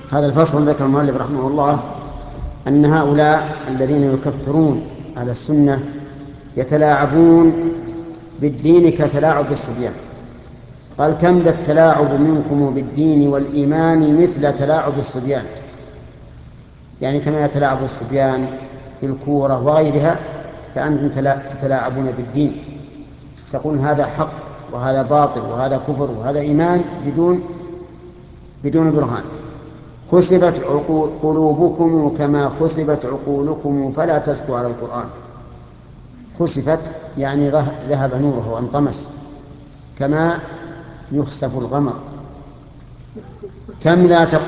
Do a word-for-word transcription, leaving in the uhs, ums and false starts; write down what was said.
هذا الفصل ذكر المؤلف رحمه الله أن هؤلاء الذين يكفرون على السنة يتلاعبون بالدين كتلاعب الصبيان. قال: كم ذا التلاعب منكم بالدين والإيمان مثل تلاعب الصبيان. يعني كما يتلاعب الصبيان بالكورة وغيرها، فأنتم تتلاعبون بالدين، تقول هذا حق وهذا باطل وهذا كفر وهذا إيمان بدون بدون برهان. خسفت قلوبكم كما خسفت عقولكم فلا تزكوا على القرآن. خسفت يعني ذهب نوره وانطمس، كما يخسف الغمر. كم لا تقول